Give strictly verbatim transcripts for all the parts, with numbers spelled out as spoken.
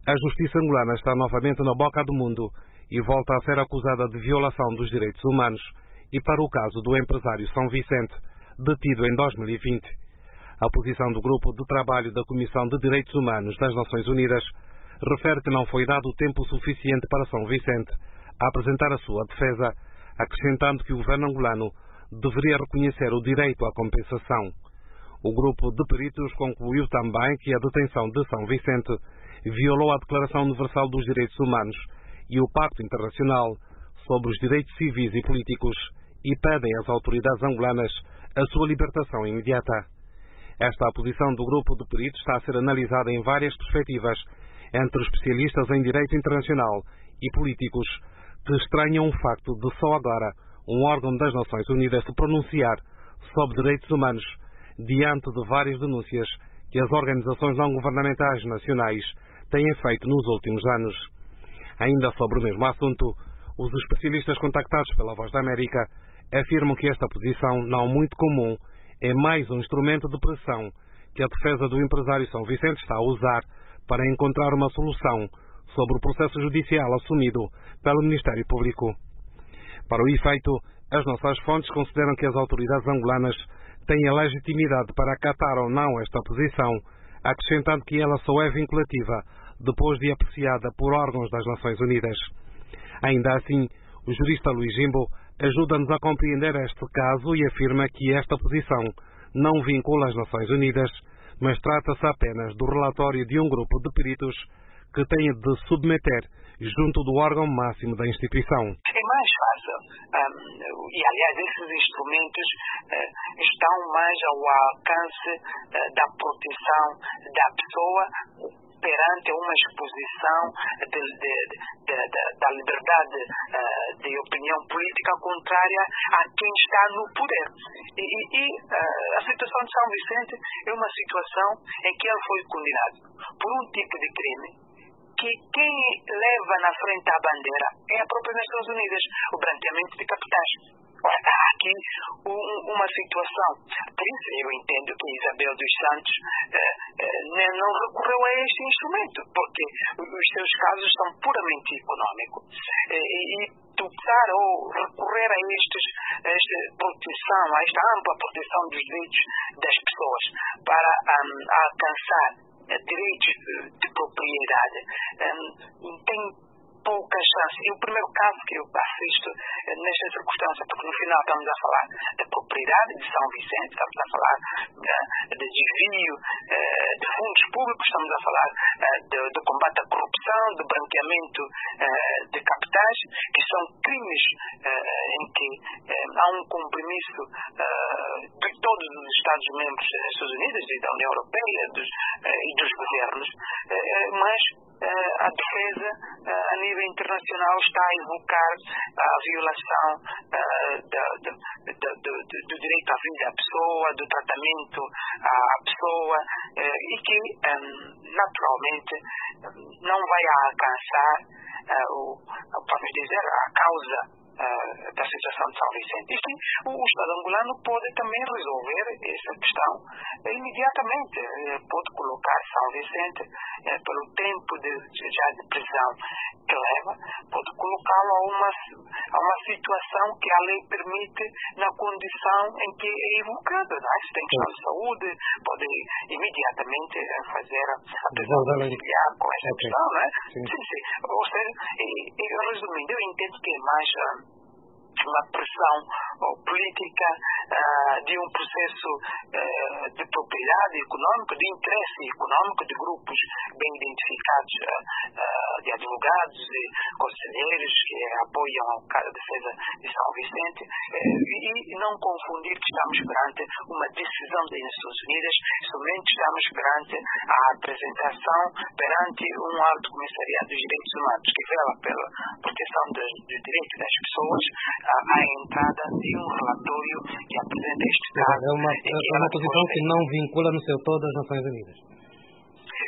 A justiça angolana está novamente na boca do mundo e volta a ser acusada de violação dos direitos humanos e para o caso do empresário São Vicente, detido em dois mil e vinte. A posição do Grupo de Trabalho da Comissão de Direitos Humanos das Nações Unidas refere que não foi dado tempo suficiente para São Vicente a apresentar a sua defesa, acrescentando que o governo angolano deveria reconhecer o direito à compensação. O grupo de peritos concluiu também que a detenção de São Vicente violou a Declaração Universal dos Direitos Humanos e o Pacto Internacional sobre os Direitos Civis e Políticos e pedem às autoridades angolanas a sua libertação imediata. Esta posição do grupo de peritos está a ser analisada em várias perspectivas entre especialistas em direito internacional e políticos que estranham o facto de só agora um órgão das Nações Unidas se pronunciar sobre direitos humanos diante de várias denúncias que as organizações não governamentais nacionais têm feito nos últimos anos. Ainda sobre o mesmo assunto, os especialistas contactados pela Voz da América afirmam que esta posição, não muito comum, é mais um instrumento de pressão que a defesa do empresário São Vicente está a usar para encontrar uma solução sobre o processo judicial assumido pelo Ministério Público. Para o efeito, as nossas fontes consideram que as autoridades angolanas têm a legitimidade para acatar ou não esta posição, acrescentando que ela só é vinculativa depois de apreciada por órgãos das Nações Unidas. Ainda assim, o jurista Luís Jimbo ajuda-nos a compreender este caso e afirma que esta posição não vincula as Nações Unidas, mas trata-se apenas do relatório de um grupo de peritos que tem de submeter junto do órgão máximo da instituição. É mais fácil. Um, e, aliás, esses instrumentos uh, estão mais ao alcance uh, da proteção da pessoa perante uma exposição de, de, de, de, da liberdade uh, de opinião política contrária a quem está no poder. E, e, e uh, a situação de São Vicente é uma situação em que ele foi condenado por um tipo de crime que quem leva na frente a bandeira é a própria Nações Unidas, o branqueamento de capitais. Ora, há aqui um, uma situação. Por isso eu entendo que Isabel dos Santos eh, eh, não recorreu a este instrumento, porque os seus casos são puramente econômicos. Eh, e tocar ou recorrer a, estes, a esta proteção, a esta ampla proteção dos direitos das pessoas para um, alcançar direitos de propriedade um, tem pouca chance. E o primeiro caso que eu assisto nesta circunstância, porque no final estamos a falar da propriedade de São Vicente, estamos a falar de, de desvio de fundos públicos, estamos a falar de, de combate à corrupção, de branqueamento de capitais, que são crimes em que há um compromisso de todos os Estados-membros das Nações Unidas e da União Europeia dos, e dos governos, mas a defesa a nível internacional está a evocar a violação da, da, da, do, do direito à vida à pessoa, do tratamento à pessoa e que naturalmente não vai alcançar, vamos dizer, a causa da situação de São Vicente. E sim, o Estado angolano pode também resolver essa questão imediatamente. Pode colocar São Vicente, pelo tempo de, já de prisão que leva, pode colocá-lo a uma, a uma situação que a lei permite na condição em que é evocada. Não é? Se tem questão de saúde, pode imediatamente fazer a prisão domiciliar com essa okay. questão. Não é? Sim. Sim, sim. Ou seja, e, e, resumindo, eu entendo que é mais uma pressão oh, política uh, de um processo uh, de propriedade econômica, de interesse econômico de grupos bem identificados uh, uh, de advogados e conselheiros que apoiam a defesa de São Vicente uh, e não confundir que estamos perante uma decisão das Nações Unidas, somente estamos perante a apresentação perante um alto comissariado dos direitos humanos que vela pela proteção dos, dos direitos das pessoas a entrada de um relatório que apresenta este caso. É uma, é uma posição que não vincula no seu todo as Nações Unidas. A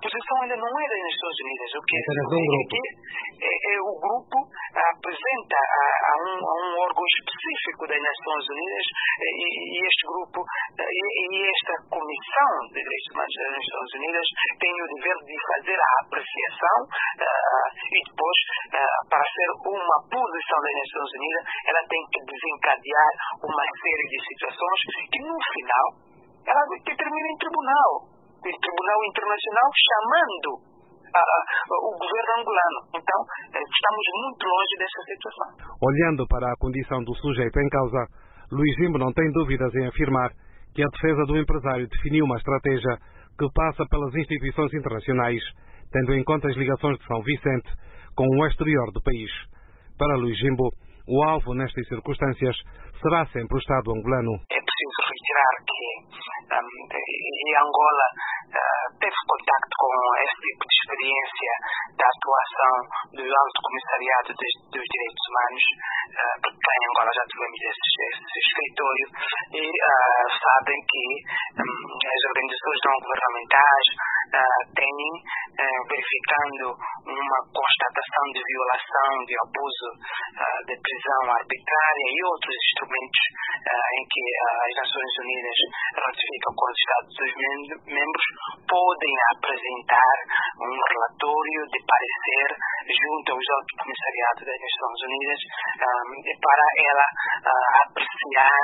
posição ainda não é das Nações Unidas. O que é, um grupo. é, é o grupo apresenta a, a, um, a um órgão específico das Nações Unidas e, e este grupo e, e esta Comissão de Direitos Humanos das Nações Unidas tem o dever de fazer a apreciação uh, e depois, uh, para ser uma posição das Nações Unidas, ela tem que desencadear uma série de situações que no final ela termina em tribunal, em tribunal internacional, chamando a, a, o governo angolano. Então, estamos muito longe dessa situação. Olhando para a condição do sujeito em causa, Luís Jimbo não tem dúvidas em afirmar que a defesa do empresário definiu uma estratégia que passa pelas instituições internacionais, tendo em conta as ligações de São Vicente com o exterior do país. Para Luís Jimbo, o alvo nestas circunstâncias será sempre o Estado angolano. É preciso retirar que um, e Angola uh, teve contacto com esse tipo de experiência da atuação do Alto Comissariado dos, dos Direitos Humanos, uh, porque em Angola já tivemos esse, esse escritório e uh, sabem que um, as organizações não governamentais uh, têm, uh, verificando uma constatação de violação, de abuso, uh, de prisão arbitrária e outros instrumentos uh, em que uh, as Nações Unidas ratificam com os Estados membros, podem apresentar um relatório de parecer junto aos Alto Comissariado das Nações Unidas um, para ela uh, apreciar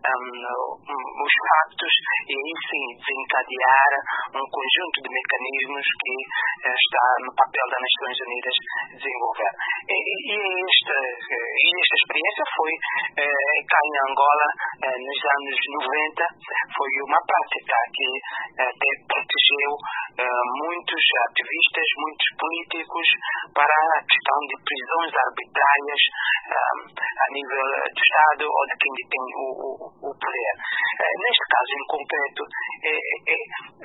um, os fatos e aí sim desencadear um conjunto de mecanismos que uh, está no papel das Nações Unidas desenvolver. E, e, esta, e esta experiência foi uh, cá em Angola uh, nos anos noventa, foi uma prática que uh, protegeu uh, muitos ativistas, muitos políticos para a questão de prisões arbitrárias um, a nível do Estado ou de quem detém o, o, o poder. Uh, neste caso em concreto, é, é,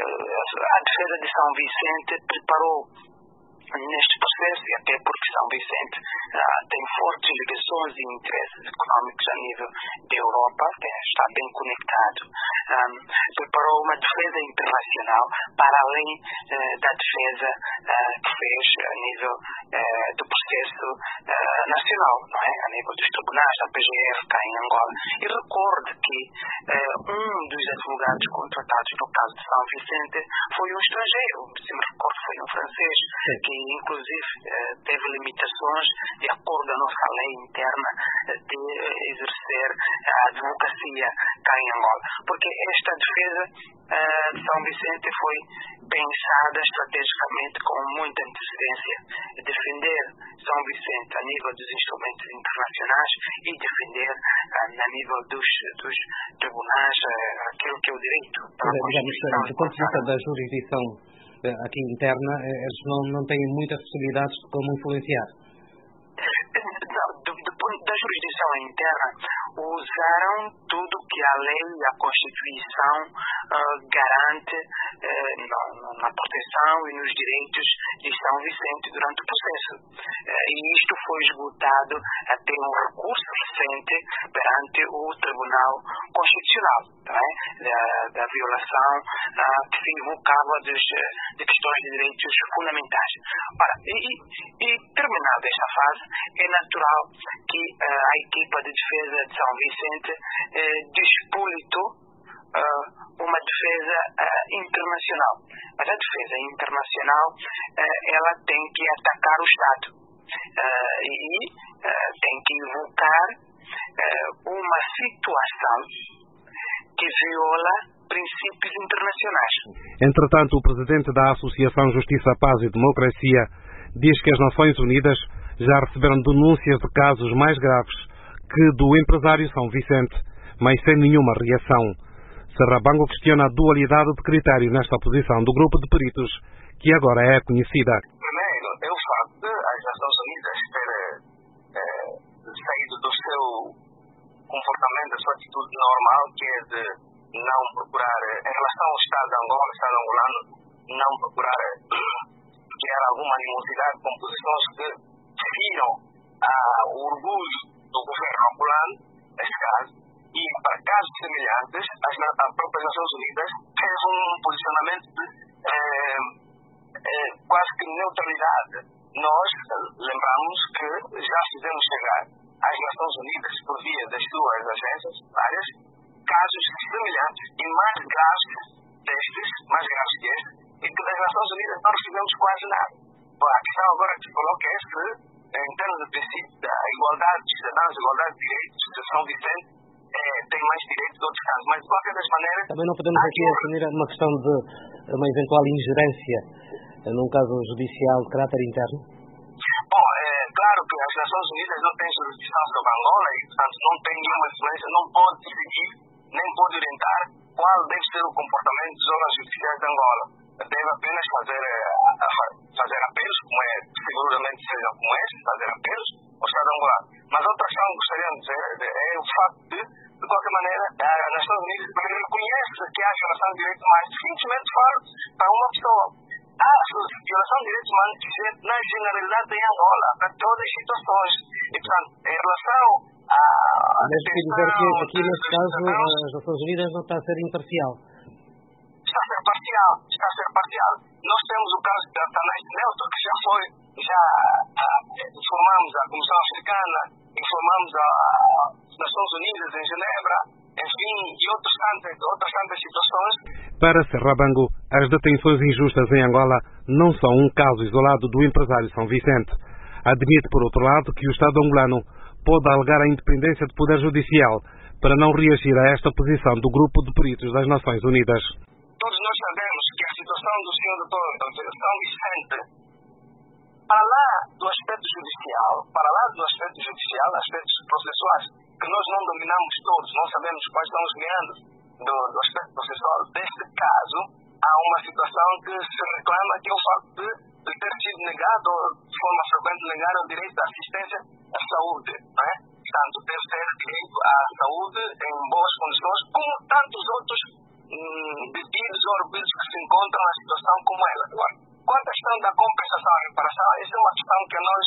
a defesa de São Vicente preparou neste processo, e até porque São Vicente uh, tem fortes ligações e interesses económicos a nível da Europa, que está bem conectado, um, preparou uma defesa internacional para além uh, da defesa uh, que fez a nível uh, do processo uh, nacional, não é? A nível dos tribunais da P G F cá em Angola. E recorde que uh, um dos advogados contratados no caso de São Vicente foi um estrangeiro, se me recordo foi um francês, que inclusive eh, teve limitações de acordo com a nossa lei interna eh, de exercer a advocacia cá em Angola. Porque esta defesa eh, de São Vicente foi pensada estrategicamente com muita antecedência, defender São Vicente a nível dos instrumentos internacionais e defender eh, a nível dos, dos tribunais eh, aquilo que é o direito. Digamos, do ponto de vista da jurisdição aqui interna, eles não, não têm muitas possibilidades de como influenciar. Não, do, do ponto da jurisdição interna, usaram tudo que a lei e a Constituição uh, garante uh, na, na proteção e nos direitos de São Vicente durante o processo. Uh, e isto foi esgotado até um recurso recente perante o Tribunal Constitucional, não é? da, da violação uh, que se invocava dos, de questões de direitos fundamentais. Ora, e, e terminada esta fase, é natural que uh, a equipa de defesa de São Vicente eh, disputou uh, uma defesa uh, internacional. Mas a defesa internacional uh, ela tem que atacar o Estado uh, e uh, tem que invocar uh, uma situação que viola princípios internacionais. Entretanto, o presidente da Associação Justiça, Paz e Democracia diz que as Nações Unidas já receberam denúncias de casos mais graves que do empresário São Vicente, mas sem nenhuma reação. Serrabango questiona a dualidade de critério nesta posição do grupo de peritos, que agora é conhecida. Primeiro, é o facto de as Nações Unidas terem eh, saído do seu comportamento, da sua atitude normal, que é de não procurar, em relação ao Estado de Angola, o Estado angolano, não procurar criar alguma animosidade com posições que feriam ah, o orgulho do governo angolano, neste caso, e para casos semelhantes, as, a própria Nações Unidas fez um posicionamento de, eh, eh, quase que neutralidade. Nós lembramos que já fizemos chegar às Nações Unidas, por via das suas agências várias, casos semelhantes e mais graves destes, mais graves que este, e que das Nações Unidas não recebemos quase nada. Bom, a questão agora que se coloca é se, em termos de princípio da igualdade de cidadãos, igualdade de direitos, de São Vicente eh, tem mais direitos de outros casos, mas de qualquer das maneiras... Também não podemos aqui assumir uma questão de uma eventual ingerência num caso judicial de caráter interno? Bom, é claro que as Nações Unidas não têm jurisdição sobre Angola e, portanto, não tem nenhuma influência, não pode decidir, nem pode orientar qual deve ser o comportamento dos órgãos judiciais de Angola. Deve apenas fazer, fazer apelos, como é, seguramente seja como este, fazer apelos ao Estado angolano. Mas outra questão que gostaria de dizer é o facto de, de qualquer maneira, as Nações Unidas reconhece que há violação de direitos humanos, simplesmente fala para uma pessoa. Há violação de direitos humanos na generalidade em Angola, para todas as situações. E, portanto, em relação a... Mas quer dizer que aqui, neste caso, as Nações Unidas não está a ser imparcial. Está a ser parcial, está a ser parcial. Nós temos o caso da Tanais Neutro, que já foi, já ah, informamos a Comissão Africana, informamos as Nações Unidas em Genebra, enfim, e outras tantas, outras tantas situações. Para Serrabango, as detenções injustas em Angola não são um caso isolado do empresário São Vicente. Admite, por outro lado, que o Estado angolano pode alegar a independência do Poder Judicial para não reagir a esta posição do Grupo de Peritos das Nações Unidas. Todos nós sabemos que a situação do senhor doutor São Vicente, para lá do aspecto judicial, para lá do aspecto judicial, aspectos processuais, que nós não dominamos todos, não sabemos quais são os meandros do, do aspecto processual deste caso, há uma situação que se reclama, que é o facto de, de ter sido negado, de forma frequente negado, o direito à assistência à saúde, não é? Portanto, deve ter direito à saúde em boas condições, como tantos outros hum, detidos ou arguidos que se encontram em situação como ela. Agora, quanto à questão da compensação e reparação, essa é uma questão que a nós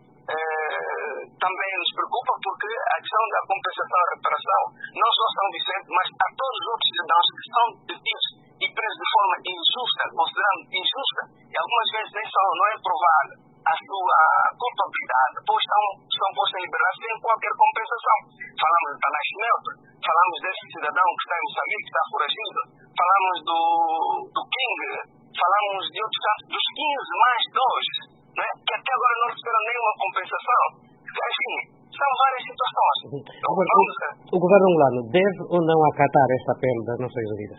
eh, também nos preocupa, porque a questão da compensação e reparação, não só São Vicente, mas a todos os outros cidadãos que são detidos e presos de forma injusta, considerando injusta, e algumas vezes nem só não é provada a sua culpabilidade, depois estão, são postos em liberdade sem qualquer compensação. Falamos de Tanais Neutro, falamos desse cidadão que está em Moçambique, que está foragido, falamos do, do King, falamos de outros casos, dos quinze mais dois, né, que até agora não receberam nenhuma compensação. Enfim, são várias situações. Então, o, o governo angolano deve ou não acatar este apelo das Nações Unidas?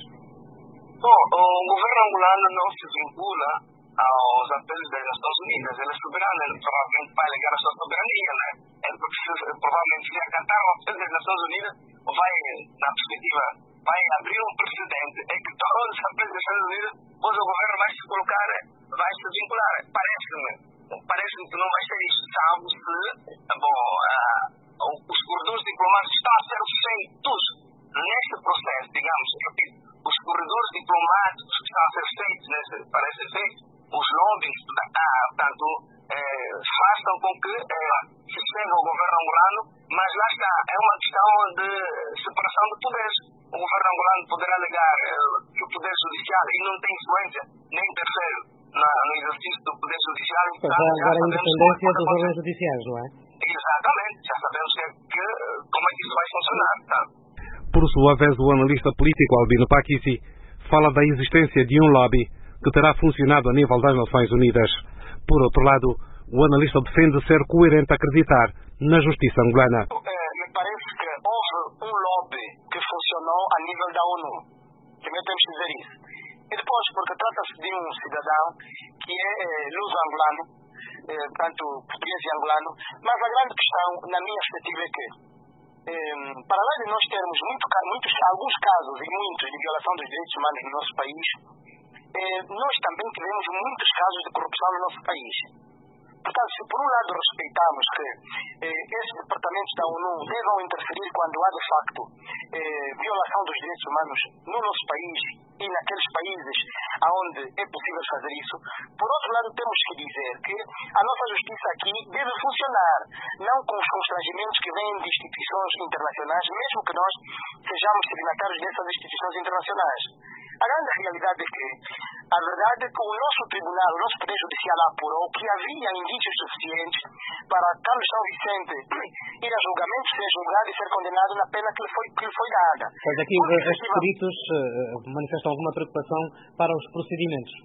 Bom, o governo angolano não se vincula aos apelos das Nações Unidas. Ele é soberano, ele provavelmente vai alegar a sua soberania, né? Ele provavelmente se acatar o apelo das Nações Unidas, vai, na perspectiva, vai abrir um precedente em que todos os apelos das Nações Unidas, pois o governo vai se colocar, vai se vincular. Parece-me, parece-me que não vai ser isso, salvo se, bom, ah, os corredores diplomáticos estão a ser feitos neste processo, digamos, repito, os corredores diplomáticos que estão a ser feitos, nesse, parece ser, os lobbies, ah, portanto, eh, façam com que eh, se chegue ao governo angolano, mas lá está, é uma questão de separação de poderes. O governo angolano poderá alegar eh, que o poder judicial e não tem influência, nem interfere na, no exercício do poder judicial. Então, já agora a independência dos órgãos judiciais, não é? Exatamente, já sabemos que, que, como é que isso vai funcionar, tá? Por sua vez, o analista político Albino Paquisi fala da existência de um lobby que terá funcionado a nível das Nações Unidas. Por outro lado, o analista defende ser coerente a acreditar na justiça angolana. É, me parece que houve um lobby que funcionou a nível da ONU. Primeiro temos que dizer isso. E depois, porque trata-se de um cidadão que é luso-angolano, é, tanto português e angolano, mas a grande questão, na minha perspectiva, é que Um, para além de nós termos muito, muitos, alguns casos e muitos de violação dos direitos humanos no nosso país, eh, nós também tivemos muitos casos de corrupção no nosso país. Portanto, se por um lado respeitamos que eh, esses departamentos da ONU devam interferir quando há de facto eh, violação dos direitos humanos no nosso país e naqueles países onde é possível fazer isso, por outro lado temos que dizer que a nossa justiça aqui deve funcionar, não com os constrangimentos que vêm de instituições internacionais, mesmo que nós sejamos signatários dessas instituições internacionais. A grande realidade é que a verdade é que o nosso tribunal, o nosso Poder Judicial apurou que havia indícios suficientes para Carlos São Vicente ir a julgamento, ser julgado e ser condenado na pena que lhe foi, que lhe foi dada. Pois aqui Porque, estes peritos uh, manifestam alguma preocupação para os procedimentos.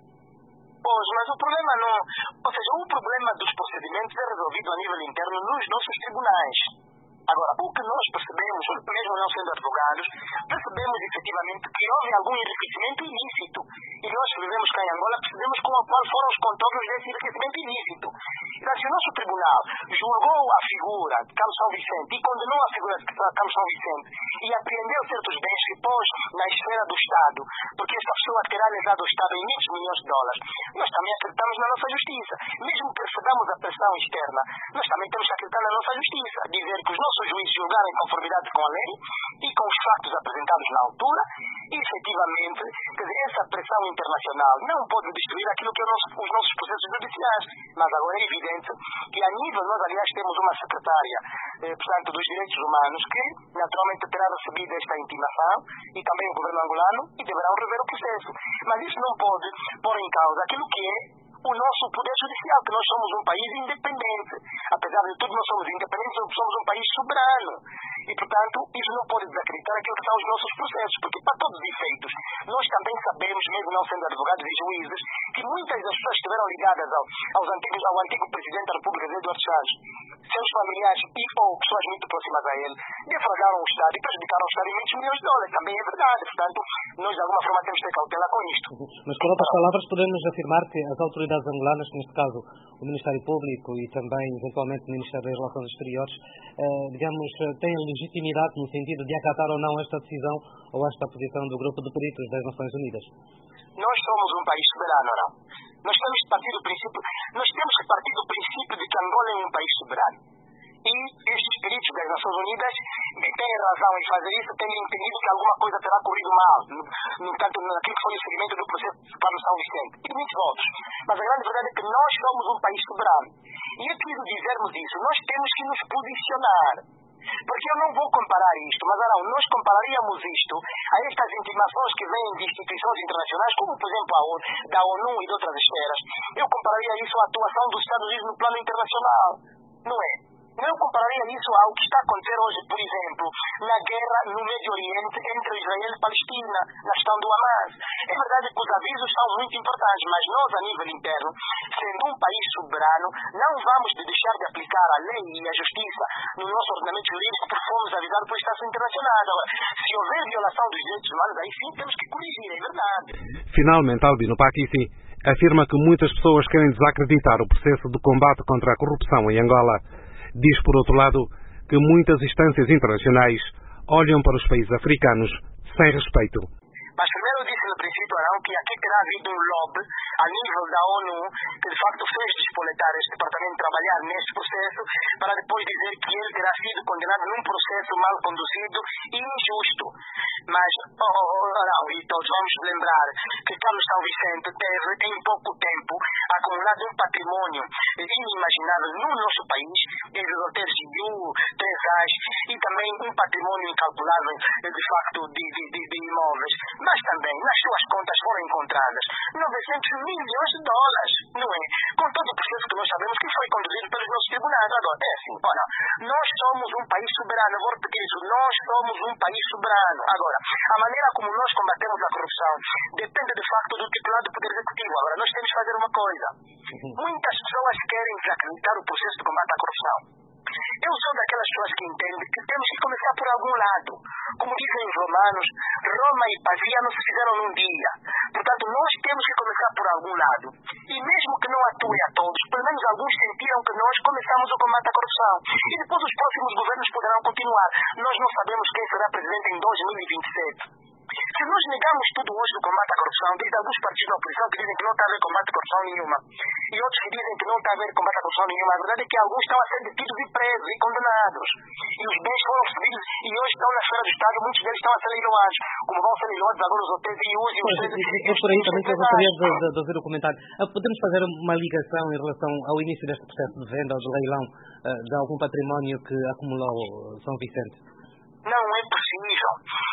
Pois, mas o problema não... Ou seja, o problema dos procedimentos é resolvido a nível interno nos nossos tribunais. Agora, o que nós percebemos, mesmo não sendo advogados, percebemos efetivamente que houve algum enriquecimento ilícito. E nós que vivemos cá em Angola percebemos qual foram os contornos desse enriquecimento ilícito. Então, se o nosso tribunal julgou a figura de Carlos São Vicente e condenou a figura de Carlos São Vicente e apreendeu certos bens que pôs na esfera do Estado, porque essa pessoa terá lesado o Estado em muitos milhões de dólares, nós também acreditamos na nossa justiça. Mesmo que recebamos a pressão externa, nós também temos que acreditar na nossa justiça. Dizer que os nossos juízes julgaram em conformidade com a lei e com os factos apresentados na altura e, efetivamente, quer dizer, essa pressão internacional não pode destruir aquilo que é nosso, os nossos processos judiciais. Mas agora é evidente que, a nível, nós, aliás, temos uma secretária, eh, portanto, dos direitos humanos que, naturalmente, terá recebido esta intimação e também o governo angolano e deverão rever o processo. Mas isso não pode pôr em causa aquilo que é o nosso poder judicial, que nós somos um país independente. Apesar de tudo, nós somos independentes, somos um país soberano. E, portanto, isso não pode desacreditar aquilo que são os nossos processos, porque, para todos os efeitos, nós também sabemos, mesmo não sendo advogados e juízes, que muitas das pessoas que estiveram ligadas ao, aos antigos, ao antigo presidente da República, Eduardo Santos, seus familiares e ou pessoas muito próximas a ele, defraudaram o Estado e prejudicaram o Estado em muitos milhões de dólares. Também é verdade. Portanto, nós, de alguma forma, temos que ter cautela com isto. Mas, com outras palavras, podemos afirmar que as autoridades angolanas, neste caso o Ministério Público e também, eventualmente, o Ministério das Relações Exteriores, eh, digamos, têm legitimidade no sentido de acatar ou não esta decisão ou esta posição do Grupo de Peritos das Nações Unidas? Nós somos um país soberano, não? Nós temos que partir do princípio, nós temos que partir do princípio de que Angola é um país soberano. E estes peritos das Nações Unidas têm razão em fazer isso, tendo entendido que alguma coisa terá corrido mal, no, no tanto naquilo que foi o seguimento do processo de Carlos São Vicente e muitos outros. Mas a grande verdade é que nós somos um país soberano. E é preciso dizermos isso, nós temos que nos posicionar. Porque eu não vou comparar isto, mas não, nós compararíamos isto a estas intimações que vêm de instituições internacionais, como por exemplo a ONU, da ONU e de outras esferas. Eu compararia isso à atuação dos Estados Unidos no plano internacional, não é? Eu compararia isso ao que está a acontecer hoje, por exemplo, na guerra no Médio Oriente entre Israel e Palestina, na questão do Hamas. É verdade que os avisos são muito importantes, mas nós, a nível interno, sendo um país soberano, não vamos deixar de aplicar a lei e a justiça no nosso ordenamento jurídico porque fomos avisados por instâncias internacionais. Agora, se houver violação dos direitos humanos, aí sim temos que corrigir, é verdade. Finalmente, Albino Paquici afirma que muitas pessoas querem desacreditar o processo de combate contra a corrupção em Angola. Diz, por outro lado, que muitas instâncias internacionais olham para os países africanos sem respeito. Mas primeiro eu disse no princípio, não, que aqui terá havido um lobby a nível da ONU que de facto fez despoletar este departamento de trabalhar neste processo para depois dizer que ele terá sido condenado num processo mal conduzido e injusto. Mas, oh, oh, não, e todos vamos lembrar que Carlos São Vicente teve em pouco tempo acumulado um património inimaginável no nosso país, entre os hotéis de U, três As e também um património incalculável de facto de, de, de, de imóveis. Mas também, nas suas contas foram encontradas novecentos milhões de dólares, não é? Com todo o processo que nós sabemos que foi conduzido pelos nossos tribunais. Agora, é assim, olha, nós somos um país soberano, vou repetir isso, nós somos um país soberano. Agora, a maneira como nós combatemos a corrupção depende de facto do titular do Poder Executivo. Agora, nós temos que fazer uma coisa. Muitas pessoas querem desacreditar o processo de combate à corrupção. Eu sou daquelas pessoas que entendem que temos que começar por algum lado. Como dizem os romanos, Roma e Pavia não se fizeram num dia. Portanto, nós temos que começar por algum lado. E mesmo que não atue a todos, pelo menos alguns sentiram que nós começamos o combate à corrupção. E depois os próximos governos poderão continuar. Nós não sabemos quem será presidente em dois mil e vinte e sete. Se nós negamos tudo hoje do combate à corrupção, diz alguns partidos da oposição que dizem que não está a haver combate à corrupção nenhuma, e outros que dizem que não está a haver combate à corrupção nenhuma, a verdade é que alguns estão a ser detidos e presos e condenados. E os bens foram recebidos e hoje estão na esfera do Estado, muitos deles estão a ser leiloados, como vão ser leiloados agora os hotéis e os... Pois, é por aí também que eu gostaria de, de, de ouvir o comentário. Podemos fazer uma ligação em relação ao início deste processo de venda ou de leilão de algum património que acumulou São Vicente? Não é possível.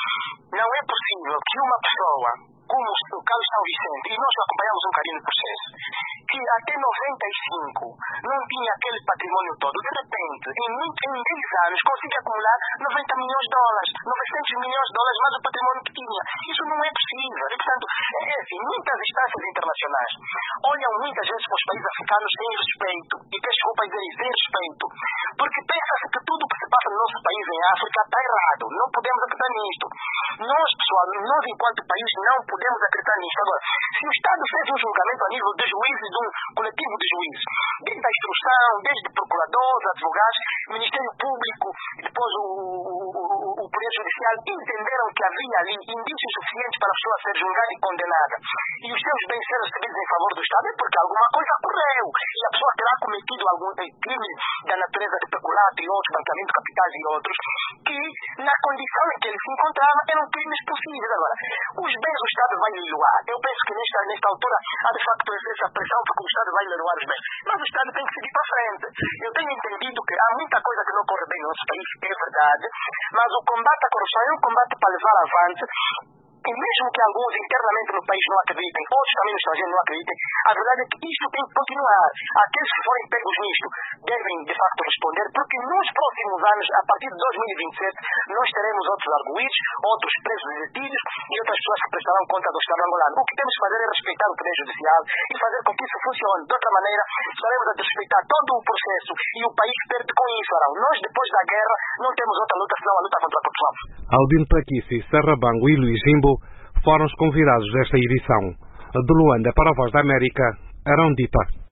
não é possível que uma pessoa como o Carlos São Vicente, e nós acompanhamos um bocadinho o processo, que até noventa e cinco não tinha aquele patrimônio todo, de repente, em, em dez anos, consiga acumular noventa milhões de dólares, novecentos milhões de dólares mais o patrimônio que tinha. Isso não é possível. E, portanto, é assim, muitas instâncias internacionais olham muitas vezes para os países africanos sem respeito, e peço desculpa dizer sem respeito, porque pensa-se que tudo o que se passa no nosso país em África está errado. Não podemos acreditar nisto. Nós, pessoal, nós enquanto país não podemos acreditar nisto. Agora, se o Estado fez um julgamento a nível de juízes, de um coletivo de juízes, desde a instrução, desde procuradores, advogados, Ministério Público, depois o, o, o, o Poder Judicial, entenderam que havia ali indícios suficientes para a pessoa ser julgada e condenada, e os seus bens serem recebidos em favor do Estado, é porque alguma coisa ocorreu, e a pessoa terá cometido algum crime da natureza de peculato e outros, banqueamento de capitais e outros, que na condição em que ele se encontrava eram crimes possíveis. Agora, os bens o Estado vai leiloar. Eu penso que nesta, nesta altura há de facto essa pressão porque o Estado vai leiloar os bens. Mas o Estado tem que seguir para frente. Eu tenho entendido que há muita coisa que não corre bem no nosso país, é verdade, mas o combate à corrupção é um combate para levar avante. E mesmo que alguns internamente no país não acreditem, outros também no estrangeiro não acreditem, a verdade é que isto tem que continuar. Aqueles que forem pegos nisto devem, de facto, responder, porque nos próximos anos, a partir de dois mil e vinte e sete, nós teremos outros arguídos, outros presos e detidos e outras pessoas que prestarão conta do Estado angolano. O que temos que fazer é respeitar o Poder Judicial e fazer com que isso funcione. De outra maneira, estaremos a desrespeitar todo o processo e o país perde com isso. Nós, depois da guerra, não temos outra luta senão a luta contra a corrupção. Aldino Paquici, Serra Bango e Luís Jimbo foram os convidados desta edição. De Luanda para a Voz da América, Arão Dipa.